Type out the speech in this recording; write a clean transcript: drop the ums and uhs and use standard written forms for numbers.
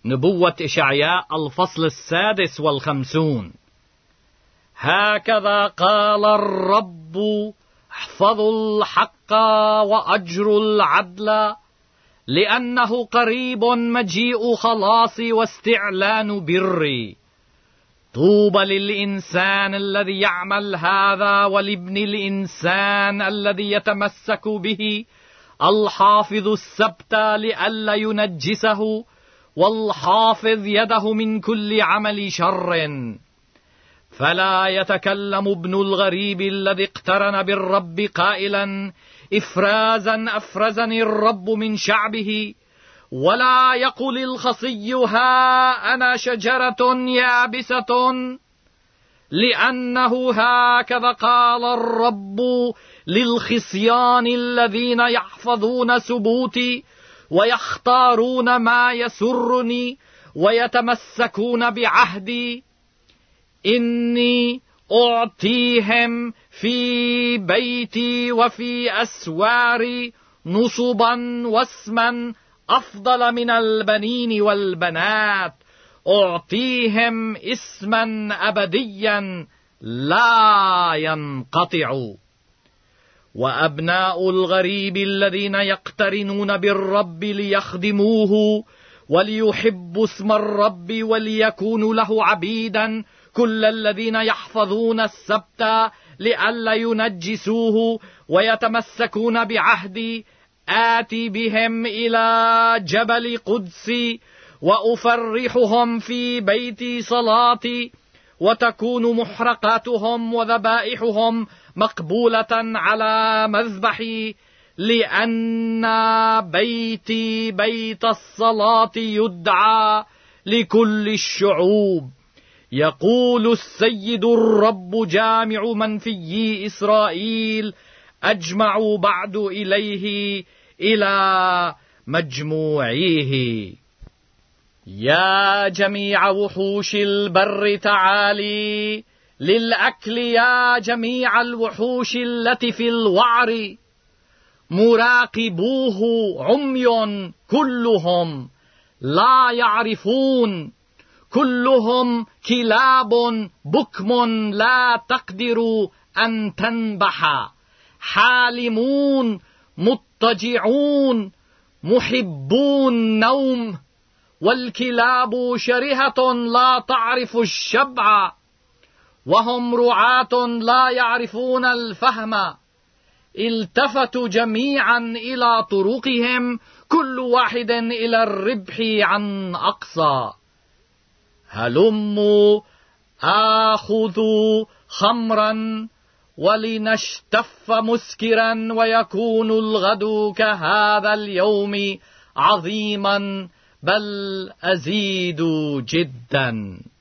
نبوة إشعياء الفصل 56. هكذا قال الرب: احفظوا الحق وأجروا العدل، لأنه قريب مجيء خلاصي واستعلان بري. طوبى للإنسان الذي يعمل هذا، ولابن الإنسان الذي يتمسك به، الحافظ السبت لئلا ينجسه، والحافظ يده من كل عمل شر. فلا يتكلم ابن الغريب الذي اقترن بالرب قائلا: إفرازا أفرزني الرب من شعبه، ولا يقل الخصي: ها أنا شجرة يابسة. لأنه هكذا قال الرب للخصيان الذين يحفظون سبوتي ويختارون ما يسرني ويتمسكون بعهدي: إني أعطيهم في بيتي وفي أسواري نصبا واسما أفضل من البنين والبنات، أعطيهم اسما أبديا لا ينقطع. وأبناء الغريب الذين يقترنون بالرب ليخدموه وليحبوا اسم الرب وليكونوا له عبيدا، كل الذين يحفظون السبت لئلا ينجسوه ويتمسكون بعهدي، آتي بهم إلى جبل قدسي وأفرحهم في بيت صلاتي، وتكون محرقاتهم وذبائحهم مقبولة على مذبحي، لأن بيتي بيت الصلاة يدعى لكل الشعوب. يقول السيد الرب جامع منفي إسرائيل: أجمعوا بعد إليه إلى مجموعيه. يا جميع وحوش البر تعالي للأكل، يا جميع الوحوش التي في الوعر. مراقبوه عمي كلهم لا يعرفون، كلهم كلاب بكم لا تقدر أن تنبح، حالمون مضطجعون محبون نوم، والكلاب شرهة لا تعرف الشبع، وهم رعاة لا يعرفون الفهم. التفتوا جميعا إلى طرقهم، كل واحد إلى الربح عن أقصى. هلموا آخذوا خمرا ولنشتف مسكرا، ويكون الغد كهذا اليوم عظيما، بل أزيد جدا.